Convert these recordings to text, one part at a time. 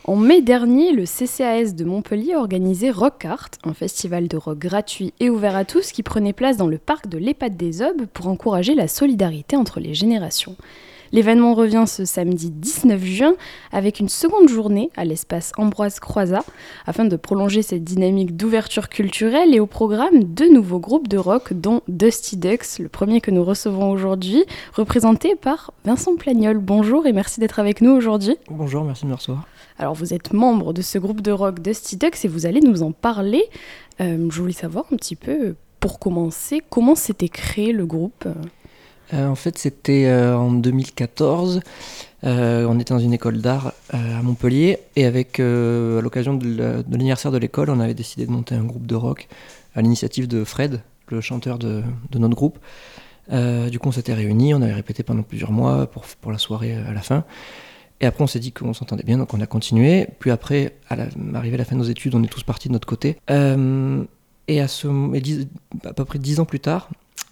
En mai dernier, le CCAS de Montpellier organisait Rock Art, un festival de rock gratuit et ouvert à tous qui prenait place dans le parc de l'EHPAD des Aubes pour encourager la solidarité entre les générations. L'événement revient ce samedi 19 juin avec une seconde journée à l'espace Ambroise Croizat afin de prolonger cette dynamique d'ouverture culturelle et au programme 2 nouveaux groupes de rock dont Dusty Ducks, le premier que nous recevons aujourd'hui, représenté par Vincent Plagnol. Bonjour et merci d'être avec nous aujourd'hui. Bonjour, merci de me recevoir. Alors vous êtes membre de ce groupe de rock Dusty Ducks et vous allez nous en parler. Je voulais savoir un petit peu, pour commencer, comment s'était créé le groupe ? En fait, c'était en 2014. On était dans une école d'art à Montpellier et à l'occasion de l'anniversaire de l'école, on avait décidé de monter un groupe de rock à l'initiative de Fred, le chanteur de notre groupe. Du coup, on s'était réunis, on avait répété pendant plusieurs mois pour la soirée à la fin. Et après, on s'est dit qu'on s'entendait bien, donc on a continué. Puis après, arrivé à la fin de nos études, on est tous partis de notre côté. Et à peu près 10 ans plus tard,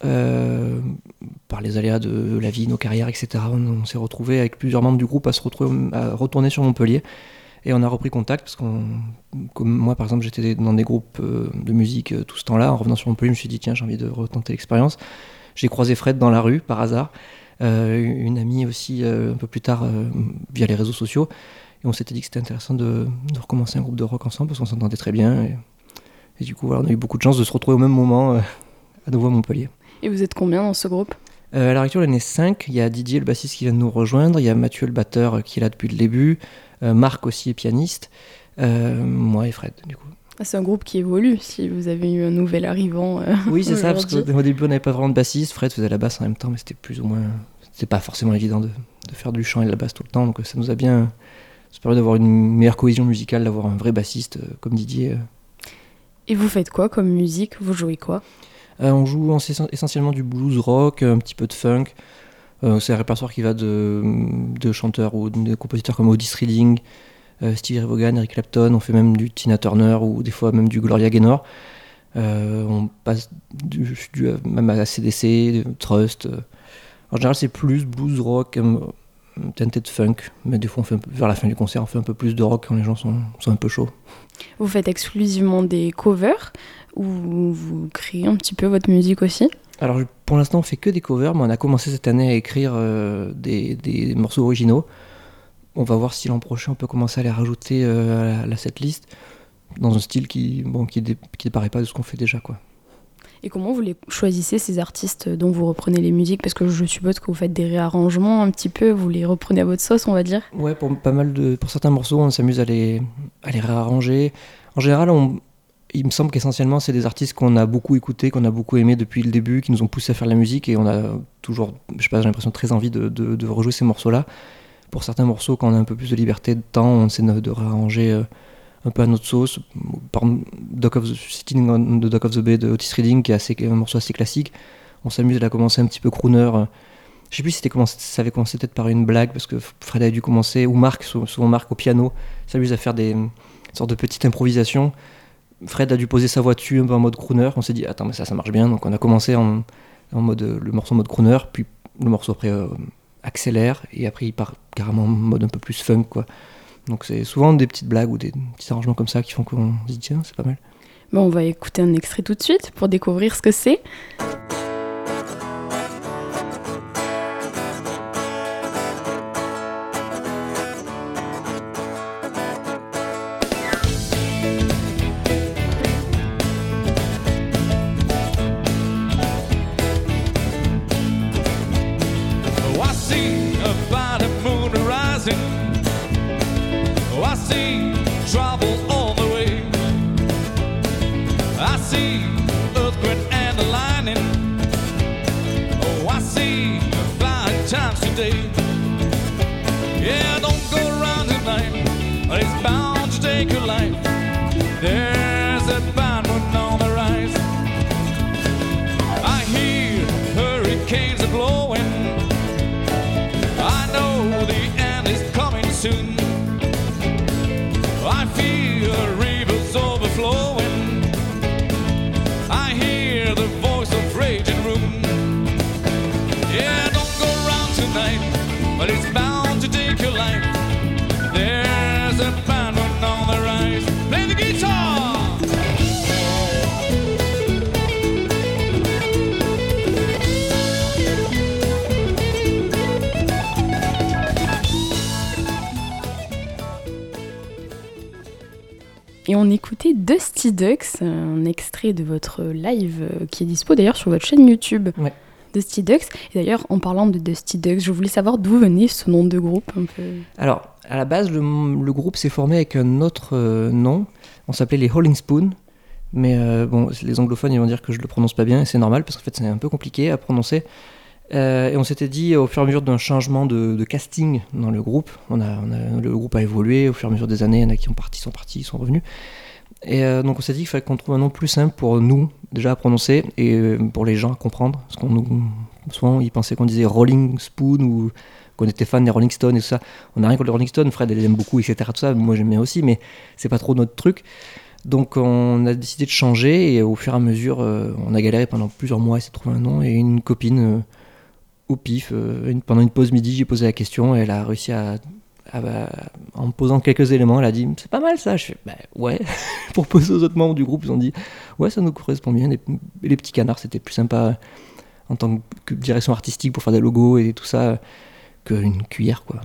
par les aléas de la vie, nos carrières, etc., on s'est retrouvés avec plusieurs membres du groupe à retourner sur Montpellier. Et on a repris contact, parce comme moi, par exemple, j'étais dans des groupes de musique tout ce temps-là. En revenant sur Montpellier, je me suis dit, tiens, j'ai envie de retenter l'expérience. J'ai croisé Fred dans la rue, par hasard. Une amie aussi un peu plus tard via les réseaux sociaux, et on s'était dit que c'était intéressant de recommencer un groupe de rock ensemble parce qu'on s'entendait très bien et du coup voilà, on a eu beaucoup de chance de se retrouver au même moment à nouveau à Montpellier. Et vous êtes combien dans ce groupe ? À l'heure actuelle on est 5, il y a Didier le bassiste qui vient de nous rejoindre, il y a Mathieu le batteur qui est là depuis le début, Marc aussi est pianiste, moi et Fred du coup. C'est un groupe qui évolue, si vous avez eu un nouvel arrivant. Oui, c'est ça, parce qu'au début, on n'avait pas vraiment de bassiste. Fred faisait la basse en même temps, mais c'était plus ou moins. C'était pas forcément évident de faire du chant et de la basse tout le temps. Donc ça nous a bien. Ça permet d'avoir une meilleure cohésion musicale, d'avoir un vrai bassiste comme Didier. Et vous faites quoi comme musique ? Vous jouez quoi ? On joue essentiellement du blues rock, un petit peu de funk. C'est un répertoire qui va de chanteurs ou de compositeurs comme Otis Redding, Stevie Ray Vaughan, Eric Clapton, on fait même du Tina Turner ou des fois même du Gloria Gaynor. On passe même à CDC, Trust. En général, c'est plus blues rock, teinté de funk, mais des fois, vers la fin du concert, on fait un peu plus de rock quand les gens sont un peu chauds. Vous faites exclusivement des covers ou vous créez un petit peu votre musique aussi ? Alors, pour l'instant, on fait que des covers, mais on a commencé cette année à écrire des morceaux originaux. On va voir si l'an prochain on peut commencer à les rajouter à la setlist dans un style qui ne paraît pas de ce qu'on fait déjà, quoi. Et comment vous les choisissez, ces artistes dont vous reprenez les musiques ? Parce que je suppose que vous faites des réarrangements un petit peu, vous les reprenez à votre sauce, on va dire. Ouais, pour certains morceaux, on s'amuse à les réarranger. En général, il me semble qu'essentiellement, c'est des artistes qu'on a beaucoup écoutés, qu'on a beaucoup aimés depuis le début, qui nous ont poussé à faire la musique, et on a toujours, j'ai l'impression, très envie de rejouer ces morceaux-là. Pour certains morceaux, quand on a un peu plus de liberté de temps, on essaie de réarranger un peu à notre sauce. Par exemple, Sitting on the Dock of the Bay de Otis Redding, qui est un morceau assez classique. On s'amuse à commencer un petit peu crooner. Je sais plus si ça avait commencé peut-être par une blague, parce que Fred avait dû commencer, ou Marc, souvent Marc au piano, s'amuse à faire des sortes de petites improvisations. Fred a dû poser sa voix dessus un peu en mode crooner. On s'est dit, attends, mais ça marche bien. Donc on a commencé en mode, le morceau en mode crooner, puis le morceau après accélère, et après il part carrément en mode un peu plus funk, quoi. Donc c'est souvent des petites blagues ou des petits arrangements comme ça qui font qu'on se dit tiens, c'est pas mal. Bon, on va écouter un extrait tout de suite pour découvrir ce que c'est. I see trouble on the way. I see earthquake and the lightning. Oh, I see flying times today. Yeah, don't go around tonight, it's bound to take your life. There's a bad moon on the rise. I hear hurricanes are blowing. I know the end is coming soon. I feel rivers overflowing. I hear the voice of raging room. Yeah, don't go around tonight, Et on écoutait Dusty Ducks, un extrait de votre live qui est dispo d'ailleurs sur votre chaîne YouTube. Ouais. Dusty Ducks. Et d'ailleurs, en parlant de Dusty Ducks, je voulais savoir d'où venait ce nom de groupe un peu. Alors, à la base, le groupe s'est formé avec un autre nom. On s'appelait les Rolling Spoon. Mais bon, les anglophones, ils vont dire que je le prononce pas bien, et c'est normal, parce qu'en fait, c'est un peu compliqué à prononcer. Et on s'était dit, au fur et à mesure d'un changement de casting dans le groupe, le groupe a évolué, au fur et à mesure des années, il y en a qui sont partis, sont revenus. Et donc on s'est dit qu'il fallait qu'on trouve un nom plus simple pour nous, déjà à prononcer, et pour les gens à comprendre. Parce souvent, ils pensaient qu'on disait Rolling Spoon, ou qu'on était fan des Rolling Stones et tout ça. On n'a rien contre les Rolling Stones, Fred, elle les aime beaucoup, etc. Tout ça. Moi, j'aime bien aussi, mais c'est pas trop notre truc. Donc on a décidé de changer, et au fur et à mesure, on a galéré pendant plusieurs mois à essayer de trouver un nom, et une copine... au pif, pendant une pause midi, j'ai posé la question et elle a réussi en me posant quelques éléments, elle a dit c'est pas mal ça. Je fais ouais. Pour poser aux autres membres du groupe, ils ont dit ouais, ça nous correspond bien. Les petits canards, c'était plus sympa en tant que direction artistique pour faire des logos et tout ça qu'une cuillère, quoi.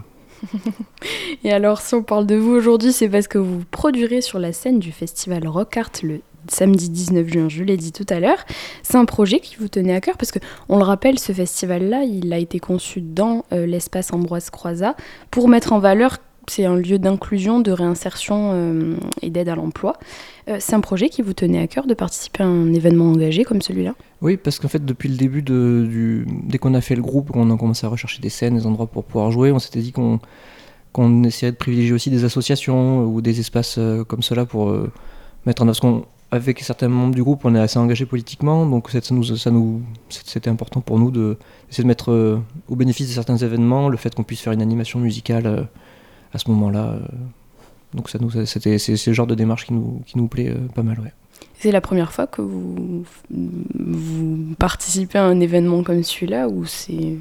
Et alors, si on parle de vous aujourd'hui, c'est parce que vous produirez sur la scène du festival Rock Art le samedi 19 juin, je l'ai dit tout à l'heure. C'est un projet qui vous tenait à cœur parce que, on le rappelle, ce festival-là, il a été conçu dans l'espace Ambroise Croizat pour mettre en valeur, c'est un lieu d'inclusion, de réinsertion et d'aide à l'emploi. C'est un projet qui vous tenait à cœur de participer à un événement engagé comme celui-là ? Oui, parce qu'en fait, depuis le début, dès qu'on a fait le groupe, qu'on a commencé à rechercher des scènes, des endroits pour pouvoir jouer, on s'était dit qu'on essayait de privilégier aussi des associations ou des espaces comme cela pour mettre en œuvre. Parce qu'avec certains membres du groupe, on est assez engagés politiquement, donc c'était important pour nous d'essayer de mettre au bénéfice de certains événements le fait qu'on puisse faire une animation musicale à ce moment-là. Donc c'est le genre de démarche qui nous plaît pas mal, ouais. C'est la première fois que vous participez à un événement comme celui-là, ou c'est...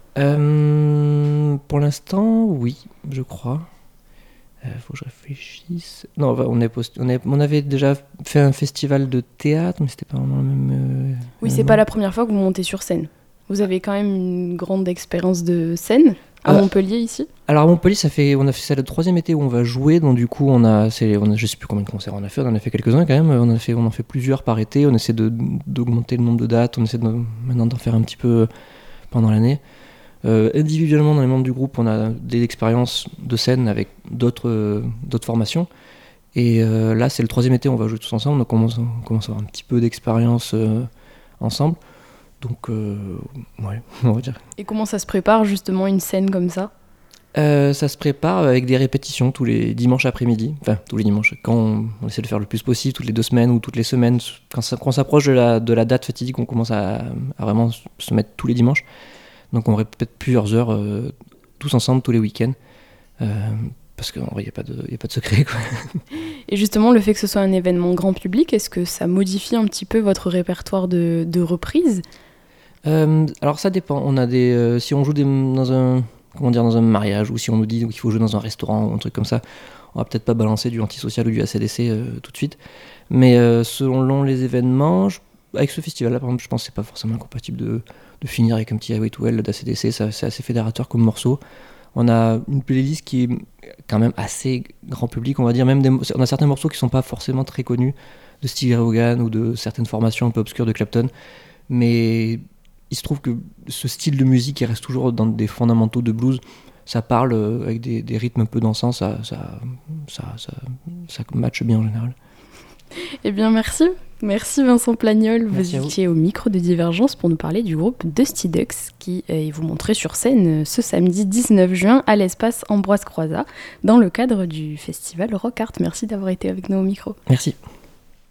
Pour l'instant, oui, je crois. Faut que je réfléchisse. Non, on avait déjà fait un festival de théâtre, mais c'était pas vraiment le même... Oui, c'est pas la première fois que vous montez sur scène. Vous avez quand même une grande expérience de scène à Montpellier, ici. Alors à Montpellier, on a fait ça le 3e été où on va jouer, donc du coup je sais plus combien de concerts on a fait quelques-uns quand même, on en fait plusieurs par été, on essaie d'augmenter le nombre de dates, on essaie maintenant d'en faire un petit peu pendant l'année. Individuellement dans les membres du groupe, on a des expériences de scène avec d'autres formations, et là c'est le 3e été où on va jouer tous ensemble, donc on commence à avoir un petit peu d'expérience ensemble. Donc, ouais, on va dire. Et comment ça se prépare, justement, une scène comme ça ? Ça se prépare avec des répétitions tous les dimanches après-midi. Enfin, tous les dimanches. Quand on essaie de faire le plus possible, toutes les 2 semaines ou toutes les semaines. Quand on s'approche de la date fatidique, on commence à vraiment se mettre tous les dimanches. Donc, on répète plusieurs heures, tous ensemble, tous les week-ends. Parce qu'en vrai, il n'y a pas de secret, quoi. Et justement, le fait que ce soit un événement grand public, est-ce que ça modifie un petit peu votre répertoire de reprises ? Alors ça dépend. On a si on joue dans un mariage, ou si on nous dit qu'il faut jouer dans un restaurant ou un truc comme ça, on va peut-être pas balancer du Antisocial ou du AC/DC tout de suite. Mais selon les événements, avec ce festival-là, par exemple, je pense que c'est pas forcément incompatible de finir avec un petit Highway to Hell d'AC/DC. C'est assez fédérateur comme morceau. On a une playlist qui est quand même assez grand public, on va dire. On a certains morceaux qui sont pas forcément très connus, de Stevie Ray Vaughan ou de certaines formations un peu obscures de Clapton, mais il se trouve que ce style de musique, il reste toujours dans des fondamentaux de blues. Ça parle avec des rythmes un peu dansants, ça matche bien en général. Eh bien, merci. Merci Vincent Plagnol. Vous étiez au micro de Divergence pour nous parler du groupe Dusty Ducks qui vous montrait sur scène ce samedi 19 juin à l'espace Ambroise Croizat dans le cadre du festival Rock Art. Merci d'avoir été avec nous au micro. Merci.